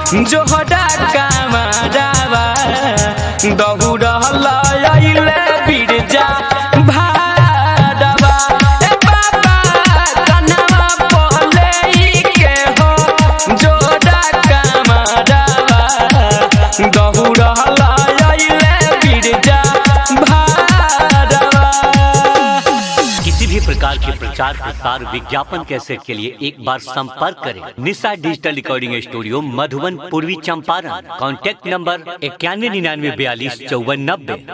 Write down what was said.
जोहरा कामरावा दहुरहला आइले बिरजा भादवा ए बाबा कनवा पहले के हो जोहरा कामरावा दहुरहला आइले बिरजा भादवा। किसी भी प्रकार के प्रचार प्रसार विज्ञापन कैसेट के लिए एक बार संपर्क करें Nisha digital recording studio Madhuban पूर्वी चंपारण। Contact number 9199425490।